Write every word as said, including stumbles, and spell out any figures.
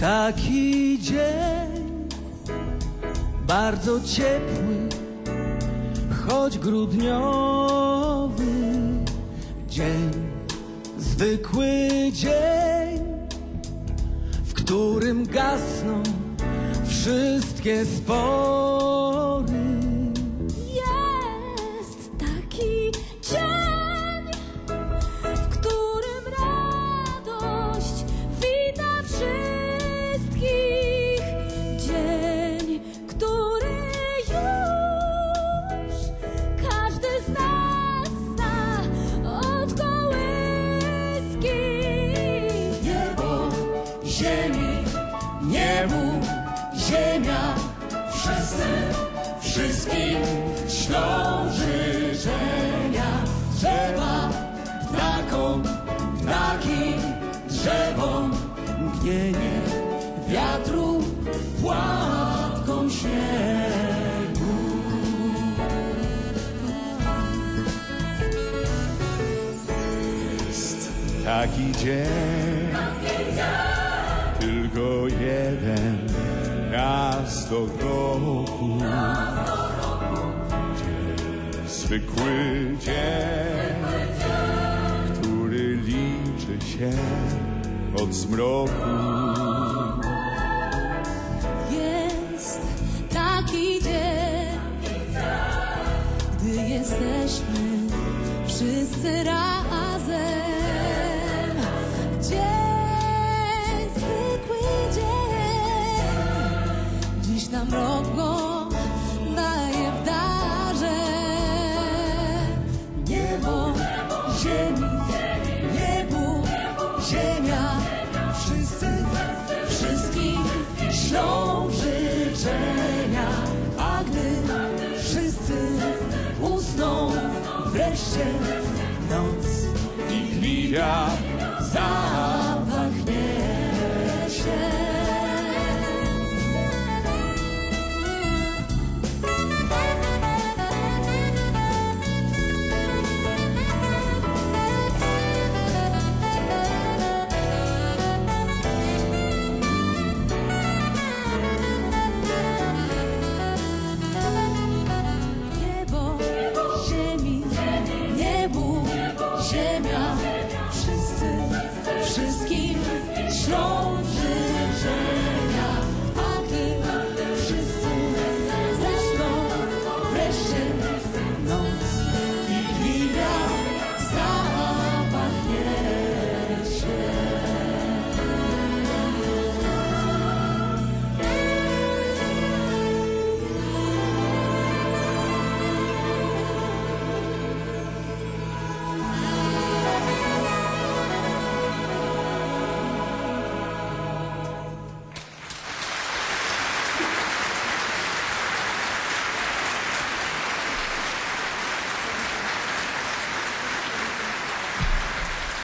Taki dzień, bardzo ciepły, choć grudniowy dzień, zwykły dzień, w którym gasną wszystkie spory. Jest taki dzień, w którym radość wita wszystkich. Dzień, który już każdy z nas zna od kołyski. Niebo, ziemi, niebu, ziemia, wszyscy, wszystkim ślą życzenia. Drzewa, ptakom, ptaki, drzewom, mgnienie wiatru, płatką śniegu. Jest taki dzień, tylko jeden raz do roku, zwykły dzień, który liczy się od zmroku. Jest taki dzień, gdy jesteśmy wszyscy razem. Dzień, zwykły dzień, dziś nam rok go daje w darze. Niebo, ziemi, niebu, ziemia, wszyscy, wszystkim ślą życzenia. A gdy wszyscy usną, wreszcie noc i chwila za